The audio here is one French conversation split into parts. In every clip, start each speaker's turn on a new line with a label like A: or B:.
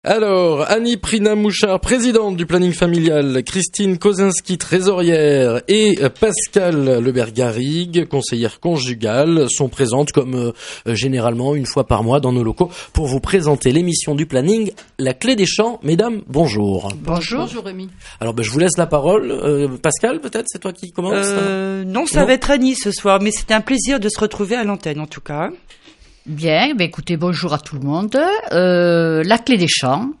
A: Alors, Annie Prina-Mouchard, présidente du planning familial, Christine Kozinski, trésorière, et Pascal Lebert-Garrigue, conseillère conjugale, sont présentes comme généralement une fois par mois dans nos locaux pour vous présenter l'émission du planning La Clé des Champs. Mesdames, bonjour.
B: Bonjour. Bonjour Rémi.
A: Alors je vous laisse la parole. Pascal, peut-être, c'est toi qui commence
C: Non, ça va être Annie ce soir, mais c'était un plaisir de se retrouver à l'antenne en tout cas.
B: Bien, écoutez, bonjour à tout le monde. La Clé des Champs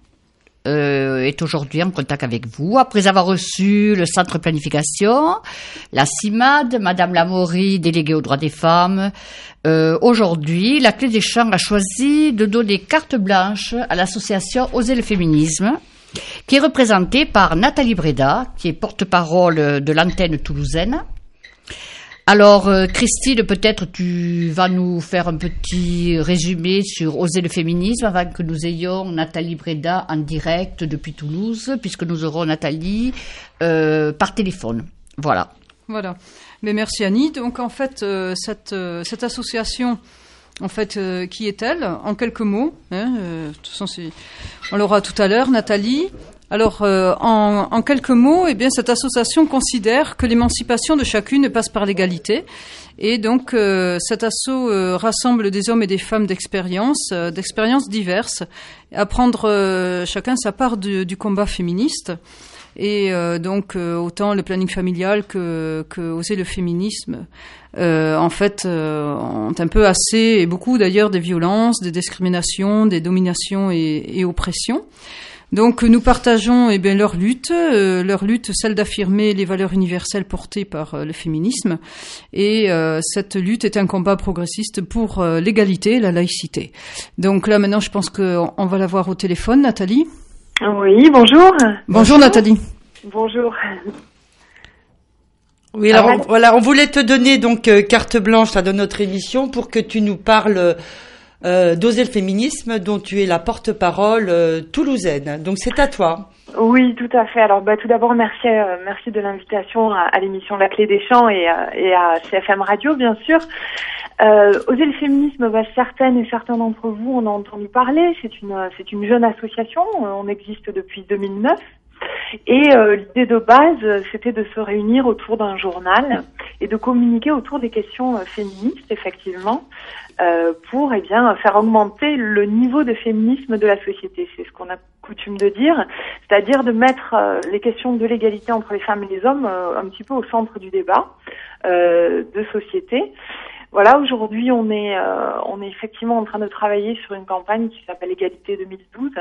B: est aujourd'hui en contact avec vous. Après avoir reçu le Centre Planification, la CIMAD, Madame Lamaury, déléguée aux droits des femmes, aujourd'hui, la Clé des Champs a choisi de donner carte blanche à l'association Oser le féminisme, qui est représentée par Nathalie Breda, qui est porte-parole de l'antenne toulousaine. Alors, Christine, peut-être tu vas nous faire un petit résumé sur Oser le féminisme avant que nous ayons Nathalie Breda en direct depuis Toulouse, puisque nous aurons Nathalie par téléphone. Voilà.
D: Voilà. Mais merci Annie. Donc en fait, cette association, en fait, qui est-elle? En quelques mots. De toute façon, on l'aura tout à l'heure, Nathalie. Alors, en quelques mots, eh bien, cette association considère que l'émancipation de chacune passe par l'égalité. Et donc, cet asso rassemble des hommes et des femmes d'expériences diverses, à prendre chacun sa part du combat féministe. Et donc, autant le planning familial que Oser le féminisme, en fait, ont un peu assez, et beaucoup d'ailleurs, des violences, des discriminations, des dominations et oppressions. Donc nous partageons leur lutte, celle d'affirmer les valeurs universelles portées par le féminisme, et cette lutte est un combat progressiste pour l'égalité et la laïcité. Donc là maintenant je pense qu'on va la voir au téléphone, Nathalie.
E: Oui, bonjour.
D: Bonjour Nathalie.
E: Bonjour.
C: Oui, alors voilà, on voulait te donner donc carte blanche là, de notre émission pour que tu nous parles d'Oser le féminisme, dont tu es la porte-parole toulousaine. Donc c'est à toi.
E: Oui, tout à fait. Alors tout d'abord merci de l'invitation à l'émission La Clé des Champs et à CFM Radio bien sûr. Oser le féminisme, certaines et certains d'entre vous en ont entendu parler. C'est une jeune association. On existe depuis 2009. Et l'idée de base, c'était de se réunir autour d'un journal et de communiquer autour des questions féministes, effectivement, pour faire augmenter le niveau de féminisme de la société. C'est ce qu'on a coutume de dire, c'est-à-dire de mettre les questions de l'égalité entre les femmes et les hommes un petit peu au centre du débat de société. Voilà, aujourd'hui, on est effectivement en train de travailler sur une campagne qui s'appelle Égalité 2012.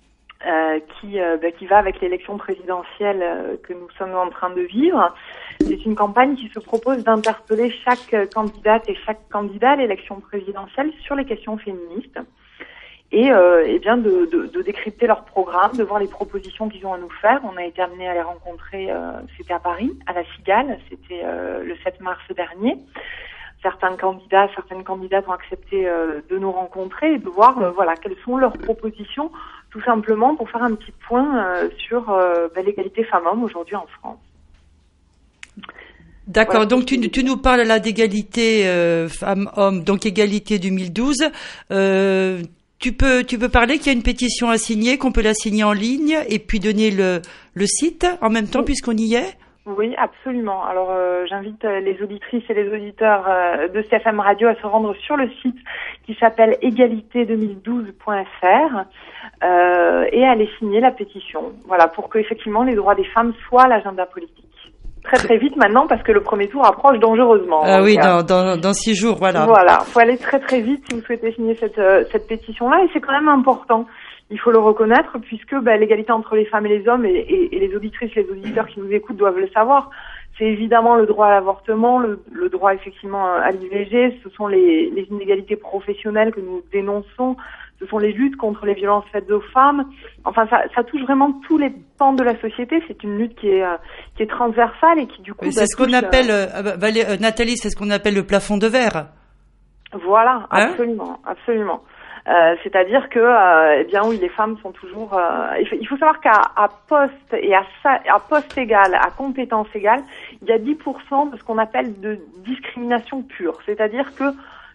E: Qui va avec l'élection présidentielle que nous sommes en train de vivre. C'est une campagne qui se propose d'interpeller chaque candidate et chaque candidat à l'élection présidentielle sur les questions féministes et de décrypter leur programme, de voir les propositions qu'ils ont à nous faire. On a été amené à les rencontrer, c'était à Paris, à la Cigale, c'était le 7 mars dernier. Certaines candidates ont accepté de nous rencontrer et de voir quelles sont leurs propositions, tout simplement pour faire un petit point sur l'égalité femmes-hommes aujourd'hui en France.
C: D'accord, voilà. Donc tu nous parles là d'égalité femmes-hommes, donc égalité 2012. Tu peux parler qu'il y a une pétition à signer, qu'on peut la signer en ligne et puis donner le site en même temps puisqu'on y est?
E: Oui, absolument. Alors, j'invite les auditrices et les auditeurs de CFM Radio à se rendre sur le site qui s'appelle égalité2012.fr et à aller signer la pétition. Voilà, pour que effectivement les droits des femmes soient à l'agenda politique. Très très vite maintenant parce que le premier tour approche dangereusement.
C: Ah oui, dans 6 jours, voilà.
E: Voilà, faut aller très très vite si vous souhaitez signer cette pétition-là et c'est quand même important. Il faut le reconnaître puisque l'égalité entre les femmes et les hommes et les auditrices, les auditeurs qui nous écoutent doivent le savoir. C'est évidemment le droit à l'avortement, le droit effectivement à l'IVG, ce sont les inégalités professionnelles que nous dénonçons, ce sont les luttes contre les violences faites aux femmes. Enfin, ça touche vraiment tous les pans de la société. C'est une lutte qui est transversale et qui du coup.
C: Oui, c'est ce qu'on appelle, Nathalie, c'est ce qu'on appelle le plafond de verre.
E: Voilà, absolument, absolument. C'est-à-dire que, oui, les femmes sont toujours. Il faut savoir qu'à poste et à poste égal, à compétence égale, il y a 10% de ce qu'on appelle de discrimination pure. C'est-à-dire que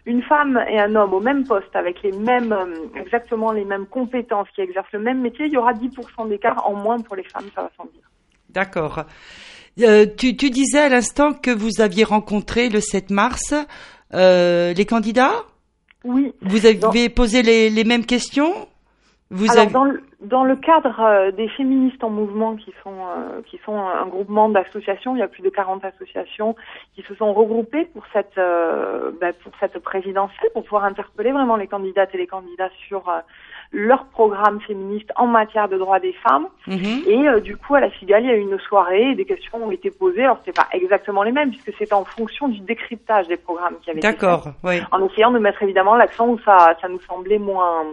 E: une femme et un homme au même poste, avec exactement les mêmes compétences, qui exercent le même métier, il y aura 10% d'écart en moins pour les femmes, ça va sans dire.
C: D'accord. Tu disais à l'instant que vous aviez rencontré le 7 mars les candidats ? Oui. Vous avez posé les mêmes questions ?
E: Dans le cadre des féministes en mouvement, qui sont un groupement d'associations, il y a plus de 40 associations qui se sont regroupées pour cette présidentielle, pour pouvoir interpeller vraiment les candidates et les candidats sur leur programme féministe en matière de droits des femmes. Et du coup, à la Cigale, il y a eu une soirée et des questions ont été posées. Alors, c'est pas exactement les mêmes, puisque c'est en fonction du décryptage des programmes qui avaient été faits.
C: D'accord, oui.
E: En essayant de mettre évidemment l'accent où ça nous semblait moins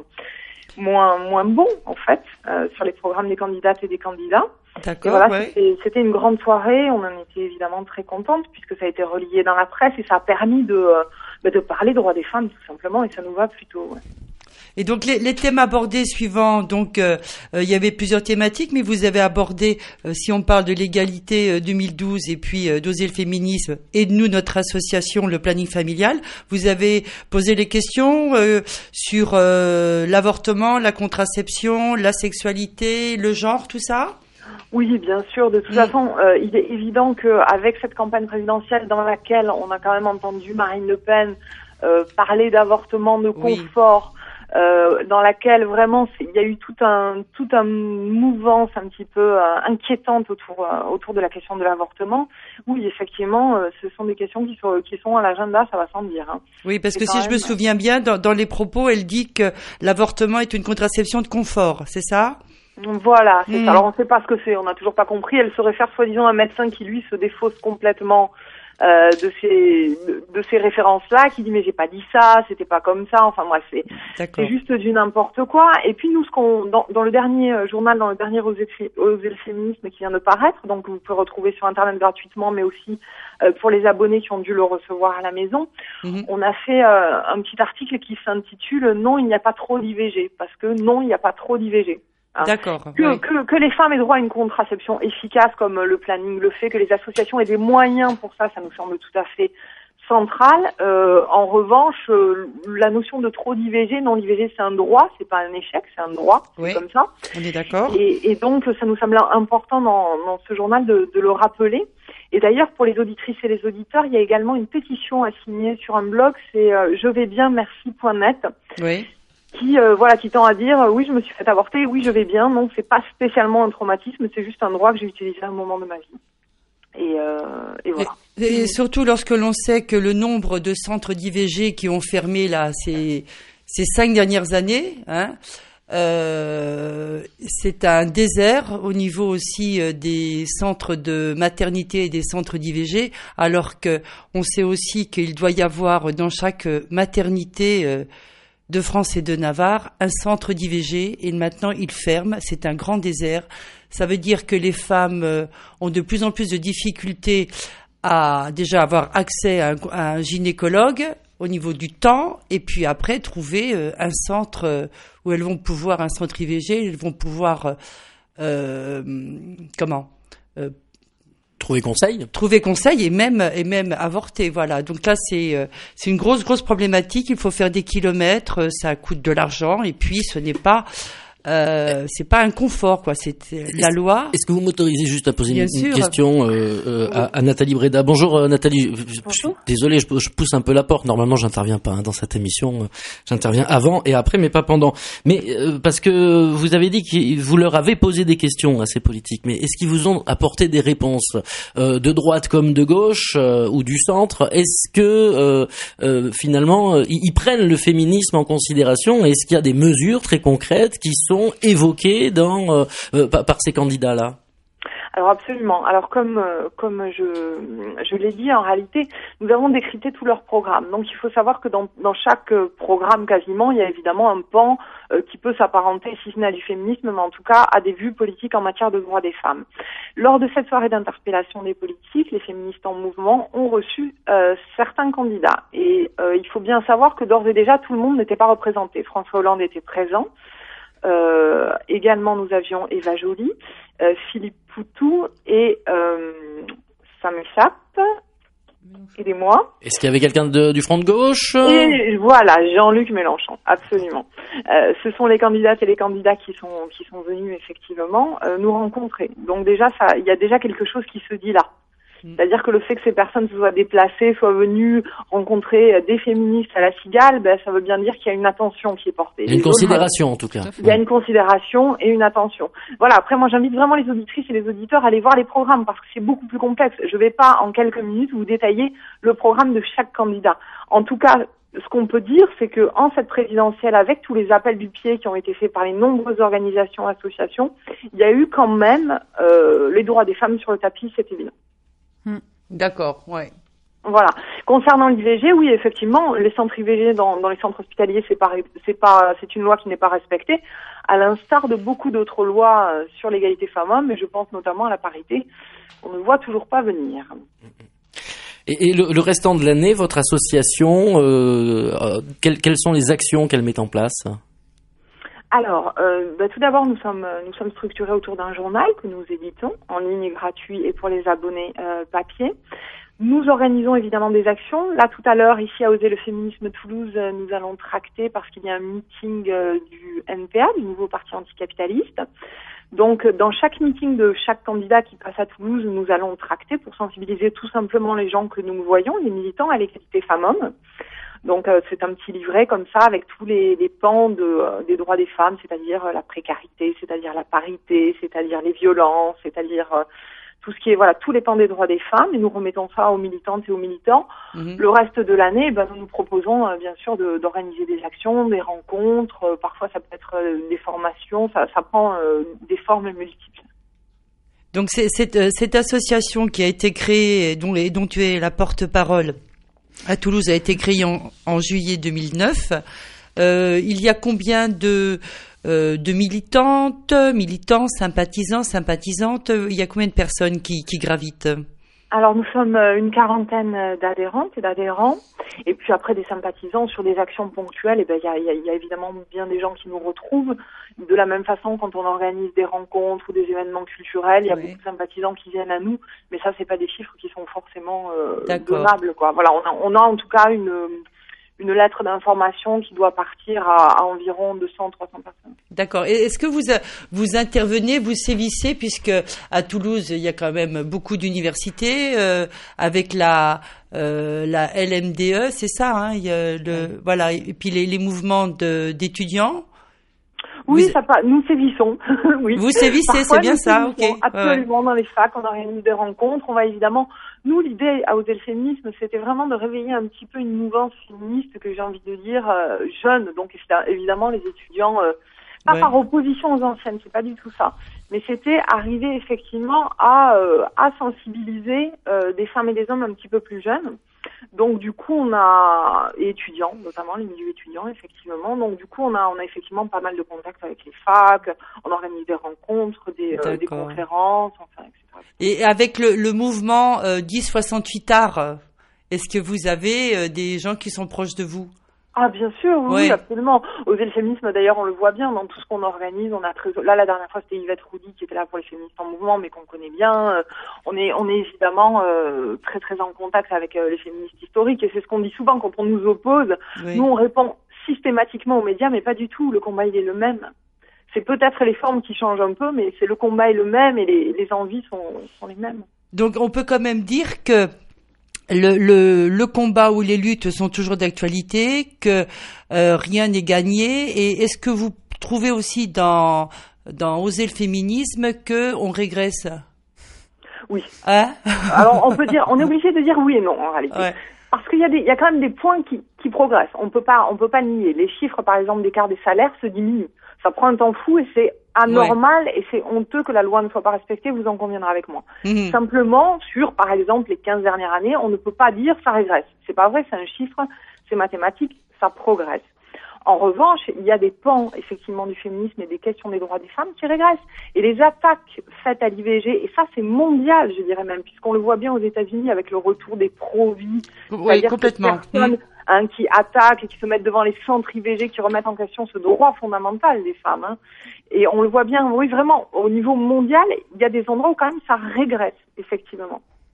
E: bon, en fait, sur les programmes des candidates et des candidats.
C: D'accord,
E: voilà,
C: ouais.
E: C'était une grande soirée, on en était évidemment très contente, puisque ça a été relayé dans la presse et ça a permis de parler droits des femmes, tout simplement, et ça nous va plutôt, ouais.
C: Et donc les thèmes abordés suivants, donc il y avait plusieurs thématiques, mais vous avez abordé, si on parle de l'égalité 2012 et puis d'oser le féminisme et de nous, notre association, le planning familial, vous avez posé les questions sur l'avortement, la contraception, la sexualité, le genre, tout ça ?
E: Oui, bien sûr. De toute façon, il est évident qu'avec cette campagne présidentielle dans laquelle on a quand même entendu Marine Le Pen parler d'avortement de confort, dans laquelle vraiment il y a eu toute un mouvance un petit peu inquiétante autour de la question de l'avortement. Oui, effectivement, ce sont des questions qui sont à l'agenda, ça va sans dire. Hein.
C: Oui, parce que si je me souviens bien, dans les propos, elle dit que l'avortement est une contraception de confort, c'est ça ?
E: Voilà, c'est ça. Alors on ne sait pas ce que c'est, on n'a toujours pas compris. Elle se réfère soi-disant à un médecin qui lui se défausse complètement de ces références-là, qui dit mais j'ai pas dit ça, c'était pas comme ça. Enfin bref, c'est juste du n'importe quoi. Et puis nous, dans le dernier journal, dans le dernier Oser le féminisme qui vient de paraître, donc vous pouvez retrouver sur internet gratuitement, mais aussi pour les abonnés qui ont dû le recevoir à la maison, on a fait un petit article qui s'intitule Non, il n'y a pas trop d'IVG, parce que non, il n'y a pas trop d'IVG. Hein.
C: D'accord.
E: Que les femmes aient droit à une contraception efficace comme le planning le fait, que les associations aient des moyens pour ça, ça nous semble tout à fait central. En revanche, la notion de trop d'IVG, non, l'IVG c'est un droit, c'est pas un échec, c'est un droit, c'est comme ça.
C: On est d'accord.
E: Et donc ça nous semble important dans ce journal de le rappeler. Et d'ailleurs, pour les auditrices et les auditeurs, il y a également une pétition à signer sur un blog, c'est jevaisbienmerci.net.
C: Oui.
E: Qui tend à dire oui, je me suis fait avorter, oui, je vais bien. Non, c'est pas spécialement un traumatisme, c'est juste un droit que j'ai utilisé à un moment de ma vie. Et voilà.
C: Et surtout lorsque l'on sait que le nombre de centres d'IVG qui ont fermé là ces 5 dernières années, c'est un désert au niveau aussi des centres de maternité et des centres d'IVG, alors que on sait aussi qu'il doit y avoir dans chaque maternité de France et de Navarre, un centre d'IVG, et maintenant il ferme, c'est un grand désert. Ça veut dire que les femmes ont de plus en plus de difficultés à déjà avoir accès à un gynécologue au niveau du temps, et puis après trouver un centre où elles vont pouvoir, un centre IVG, elles vont pouvoir trouver conseil et même avorter, voilà. Donc là c'est une grosse problématique, il faut faire des kilomètres, ça coûte de l'argent, et puis ce n'est pas c'est pas un confort, quoi. C'est la loi.
A: Est-ce que vous m'autorisez juste à poser une question à Nathalie Breda? Bonjour Nathalie.
F: Bonjour.
A: Désolé, je pousse un peu la porte. Normalement, j'interviens pas dans cette émission. J'interviens avant et après, mais pas pendant. Mais parce que vous avez dit que vous leur avez posé des questions à ces politiques. Mais est-ce qu'ils vous ont apporté des réponses de droite comme de gauche ou du centre? Est-ce que finalement ils prennent le féminisme en considération? Est-ce qu'il y a des mesures très concrètes qui sont évoqués par ces candidats-là?
E: Alors absolument. Alors comme je l'ai dit, en réalité, nous avons décrypté tout leur programme. Donc il faut savoir que dans chaque programme quasiment, il y a évidemment un pan qui peut s'apparenter, si ce n'est à du féminisme, mais en tout cas à des vues politiques en matière de droits des femmes. Lors de cette soirée d'interpellation des politiques, les féministes en mouvement ont reçu certains candidats. Et il faut bien savoir que d'ores et déjà, tout le monde n'était pas représenté. François Hollande était présent. Également, nous avions Eva Joly, Philippe Poutou et ça m'échappe. Aidez-moi.
A: Est-ce qu'il y avait quelqu'un du front de gauche?
E: Et voilà, Jean-Luc Mélenchon, absolument. Ce sont les candidates et les candidats qui sont venus effectivement nous rencontrer. Donc déjà, il y a déjà quelque chose qui se dit là. C'est-à-dire que le fait que ces personnes se soient déplacées, soient venues rencontrer des féministes à la Cigale, ça veut bien dire qu'il y a une attention qui est portée.
A: Il y a une considération, en tout cas.
E: Il y a une considération et une attention. Voilà, après moi j'invite vraiment les auditrices et les auditeurs à aller voir les programmes parce que c'est beaucoup plus complexe. Je ne vais pas en quelques minutes vous détailler le programme de chaque candidat. En tout cas, ce qu'on peut dire, c'est que en cette présidentielle, avec tous les appels du pied qui ont été faits par les nombreuses organisations, associations, il y a eu quand même les droits des femmes sur le tapis, c'est évident.
C: D'accord, ouais.
E: Voilà. Concernant l'IVG, oui, effectivement, les centres IVG dans les centres hospitaliers, c'est une loi qui n'est pas respectée, à l'instar de beaucoup d'autres lois sur l'égalité femmes-hommes, mais je pense notamment à la parité, on ne voit toujours pas venir.
A: Et le restant de l'année, votre association, quelles sont les actions qu'elle met en place?
E: Alors, tout d'abord, nous sommes structurés autour d'un journal que nous éditons en ligne gratuit et pour les abonnés papier. Nous organisons évidemment des actions. Là, tout à l'heure, ici à Oser le féminisme Toulouse, nous allons tracter parce qu'il y a un meeting du NPA, du nouveau parti anticapitaliste. Donc, dans chaque meeting de chaque candidat qui passe à Toulouse, nous allons tracter pour sensibiliser tout simplement les gens que nous voyons, les militants à l'égalité femmes-hommes. Donc c'est un petit livret comme ça avec tous les pans des droits des femmes, c'est-à-dire la précarité, c'est-à-dire la parité, c'est-à-dire les violences, c'est-à-dire tout ce qui est tous les pans des droits des femmes, et nous remettons ça aux militantes et aux militants. Le reste de l'année, nous nous proposons bien sûr d'organiser des actions, des rencontres, parfois ça peut être des formations, ça prend des formes multiples.
C: Donc c'est cette association qui a été créée, dont tu es la porte-parole à Toulouse, a été créée en juillet 2009. Il y a combien de militants, sympathisantes? Il y a combien de personnes qui gravitent?
E: Alors nous sommes une quarantaine d'adhérentes et d'adhérents, et puis après des sympathisants sur des actions ponctuelles. Et il y a évidemment bien des gens qui nous retrouvent. De la même façon, quand on organise des rencontres ou des événements culturels, il y a beaucoup de sympathisants qui viennent à nous, mais ça c'est pas des chiffres qui sont forcément donnables, quoi. Voilà, on a en tout cas une lettre d'information qui doit partir à environ 200-300 personnes.
C: D'accord. Et est-ce que vous intervenez, vous sévissez, puisque à Toulouse, il y a quand même beaucoup d'universités, avec la LMDE, c'est ça, hein, il y a voilà, et puis les mouvements d'étudiants?
E: Oui, nous sévissons. Oui.
C: Vous sévissez, c'est bien ça, ok.
E: Absolument, dans les facs, on organise des rencontres. On va évidemment, nous, l'idée à Oser le féminisme, c'était vraiment de réveiller un petit peu une mouvance féministe que j'ai envie de dire jeune. Donc évidemment, les étudiants, pas par opposition aux anciennes, c'est pas du tout ça. Mais c'était arriver effectivement à sensibiliser des femmes et des hommes un petit peu plus jeunes. Donc du coup on a étudiants, notamment les milieux étudiants effectivement. Donc du coup on a effectivement pas mal de contacts avec les facs, on organise des rencontres, des conférences, enfin etc.
C: Et avec le mouvement 10-68 Arts, est-ce que vous avez des gens qui sont proches de vous?
E: Ah bien sûr, oui, absolument. Oser le féminisme, d'ailleurs, on le voit bien dans tout ce qu'on organise. On a là la dernière fois c'était Yvette Roudy qui était là pour les féministes en mouvement, mais qu'on connaît bien. On est évidemment très très en contact avec les féministes historiques, et c'est ce qu'on dit souvent quand on nous oppose. Oui. Nous on répond systématiquement aux médias, mais pas du tout. Le combat il est le même. C'est peut-être les formes qui changent un peu, mais c'est le combat est le même et les envies sont les mêmes.
C: Donc on peut quand même dire que le combat ou les luttes sont toujours d'actualité, que rien n'est gagné. Et est-ce que vous trouvez aussi dans Oser le féminisme que on régresse?
E: Oui. Hein? Alors on est obligé de dire oui et non en réalité. Ouais. Parce qu'il y a quand même des points qui progressent. On peut pas nier. Les chiffres par exemple d'écart des salaires se diminuent. Ça prend un temps fou et c'est anormal et c'est honteux que la loi ne soit pas respectée, vous en conviendrez avec moi. Simplement, sur, par exemple, les 15 dernières années, on ne peut pas dire ça régresse. C'est pas vrai, c'est un chiffre, c'est mathématique, ça progresse. En revanche, il y a des pans, effectivement, du féminisme et des questions des droits des femmes qui régressent. Et les attaques faites à l'IVG, et ça, c'est mondial, je dirais même, puisqu'on le voit bien aux États-Unis avec le retour des pro-vie.
C: Oui, complètement.
E: Qui attaquent et qui se mettent devant les centres IVG, qui remettent en question ce droit fondamental des femmes. Hein. Et on le voit bien, oui, vraiment, au niveau mondial, il y a des endroits où quand même ça régresse, effectivement.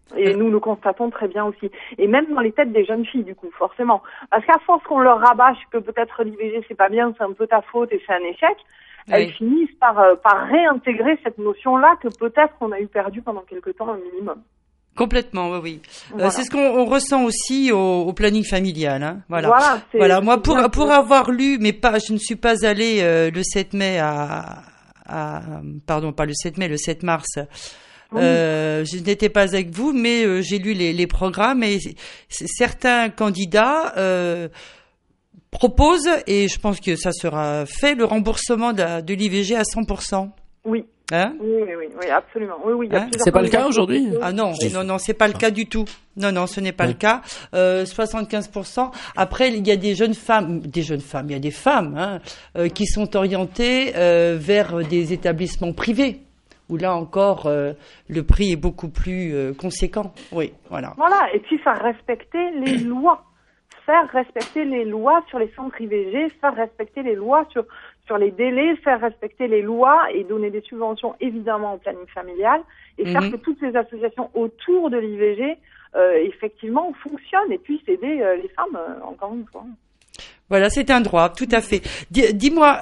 E: Et nous le constatons très bien aussi. Et même dans les têtes des jeunes filles, du coup, forcément. Parce qu'à force qu'on leur rabâche que peut-être l'IVG c'est pas bien, c'est un peu ta faute et c'est un échec, elles finissent par réintégrer cette notion-là que peut-être on a eu perdu pendant quelque temps un minimum.
C: Complètement, oui.
E: Voilà.
C: C'est ce qu'on ressent aussi au planning familial. Hein. Voilà. Moi, pour avoir lu, mais je ne suis pas allée le 7 mai pardon, pas le 7 mai, le 7 mars. Je n'étais pas avec vous, mais j'ai lu les programmes et certains candidats proposent, et je pense que ça sera fait, le remboursement de l'IVG à 100%.
E: Oui.
C: Hein?
E: Oui, absolument. Oui,
C: hein?
A: C'est pas le cas aujourd'hui?
C: Ah non, c'est pas le cas du tout. Non, ce n'est pas le cas. 75%. Après, il y a des jeunes femmes, il y a des femmes qui sont orientées vers des établissements privés, où là encore, le prix est beaucoup plus conséquent. Oui, voilà.
E: Voilà, et puis faire respecter les lois. Faire respecter les lois sur les centres IVG, faire respecter les lois sur les délais, faire respecter les lois et donner des subventions évidemment au planning familial et faire que toutes ces associations autour de l'IVG effectivement fonctionnent et puissent aider les femmes encore une fois.
C: Voilà, c'est un droit, tout à fait. Dis-moi,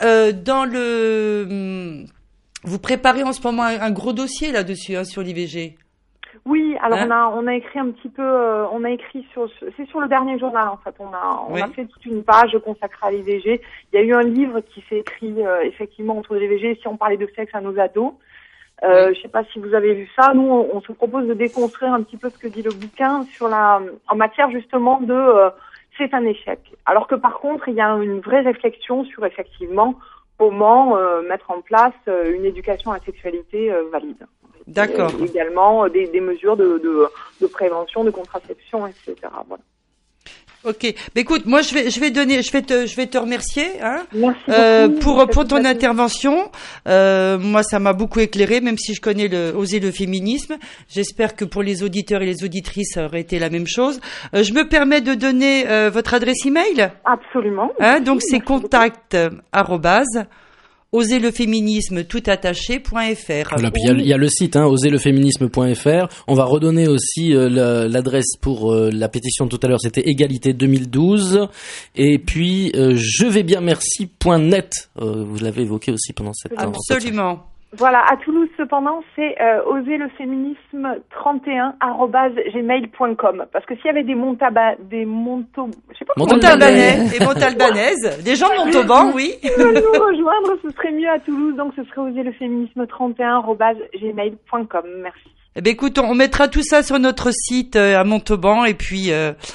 C: vous préparez en ce moment un gros dossier là-dessus sur l'IVG.
E: Oui, alors on a écrit un petit peu, c'est sur le dernier journal en fait. On a fait toute une page consacrée à l'IVG. Il y a eu un livre qui s'est écrit effectivement entre l'IVG, si on parlait de sexe à nos ados. Je sais pas si vous avez vu ça. Nous, on se propose de déconstruire un petit peu ce que dit le bouquin en matière justement de c'est un échec. Alors que par contre, il y a une vraie réflexion sur effectivement comment mettre en place une éducation à la sexualité valide.
C: D'accord.
E: Et également des mesures de prévention, de contraception, etc. Voilà.
C: Ok. Mais écoute, moi je vais te remercier
E: Merci
C: beaucoup, pour ton intervention. Moi ça m'a beaucoup éclairé, même si je connais Oser le féminisme. J'espère que pour les auditeurs et les auditrices ça aurait été la même chose. Je me permets de donner votre adresse email.
E: Absolument.
C: Donc c'est contact oserleféminisme toutattaché.fr.
A: Voilà, puis il y a le site oserleféminisme.fr. On va redonner aussi l'adresse pour la pétition de tout à l'heure, c'était égalité 2012. Et puis jevaispienmerci.net. Vous l'avez évoqué aussi pendant cette
C: Absolument.
E: Voilà, à Toulouse cependant, c'est oserleféminisme31@gmail.com parce que s'il y avait des montalbanais et
C: montalbanaises, des gens de Montauban, oui.
E: nous rejoindre, ce serait mieux à Toulouse, donc ce serait oserleféminisme31@gmail.com. Merci.
C: Eh ben écoute, on mettra tout ça sur notre site à Montauban et puis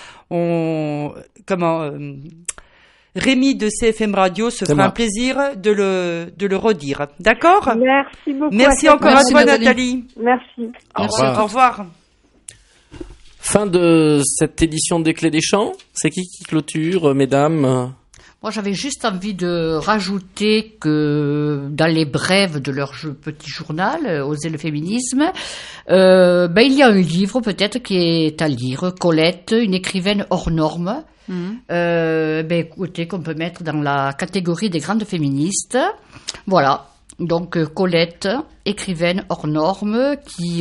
C: Rémi de CFM Radio se fera un plaisir de le redire. D'accord?
E: Merci beaucoup.
C: Merci encore à toi, Nathalie.
E: Merci.
C: Au revoir.
A: Fin de cette édition des Clés des Champs. C'est qui clôture, mesdames?
B: Moi, j'avais juste envie de rajouter que dans les brèves de leur petit journal, Oser le féminisme, il y a un livre peut-être qui est à lire, Colette, une écrivaine hors norme. Écoutez, qu'on peut mettre dans la catégorie des grandes féministes. Voilà. Donc Colette, écrivaine hors norme, qui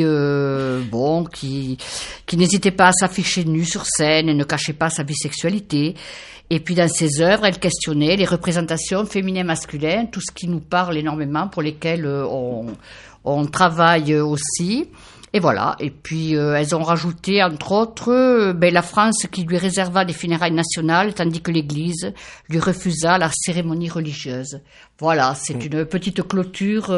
B: n'hésitait pas à s'afficher nue sur scène et ne cachait pas sa bisexualité. Et puis dans ses œuvres, elle questionnait les représentations féminin-masculin, tout ce qui nous parle énormément, pour lesquelles on travaille aussi. Et voilà. Et puis elles ont rajouté entre autres la France qui lui réserva des funérailles nationales, tandis que l'Église lui refusa la cérémonie religieuse. Voilà, c'est une petite clôture.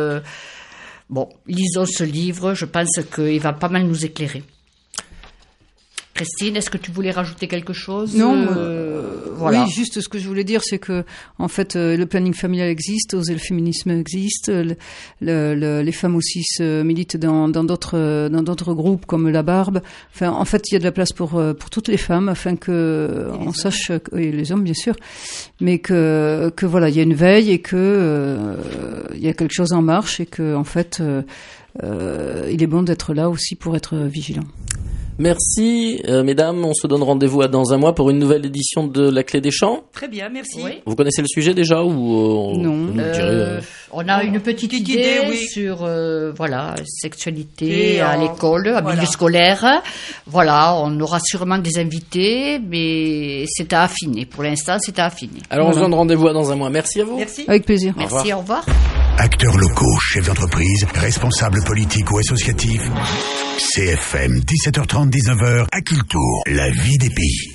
B: Lisons ce livre. Je pense qu'il va pas mal nous éclairer. Christine, est-ce que tu voulais rajouter quelque chose?
D: Non,
B: voilà.
D: Oui, juste ce que je voulais dire, c'est que en fait, le planning familial existe, Oser le féminisme existe, les femmes aussi se militent dans d'autres groupes comme la Barbe. Enfin, en fait, il y a de la place pour toutes les femmes, afin que on sache, et les hommes bien sûr, mais que voilà, il y a une veille et que il y a quelque chose en marche et que en fait, il est bon d'être là aussi pour être vigilant.
A: Merci, mesdames. On se donne rendez-vous dans un mois pour une nouvelle édition de La Clé des Champs.
C: Très bien, merci.
B: Oui.
A: Vous connaissez le sujet déjà ou
D: Non.
B: On a une petite idée
C: oui.
B: sur sexualité
C: Et
B: à l'école, à
C: voilà.
B: milieu scolaire. Voilà, on aura sûrement des invités, mais c'est à affiner. Pour l'instant, c'est à affiner.
A: Alors on se donne rendez-vous dans un mois. Merci à vous.
C: Merci.
D: Avec plaisir.
B: Merci, au revoir.
F: Acteurs locaux, chefs d'entreprise, responsables politiques ou associatifs. CFM, 17h30, 19h, à Cultour, la vie des pays.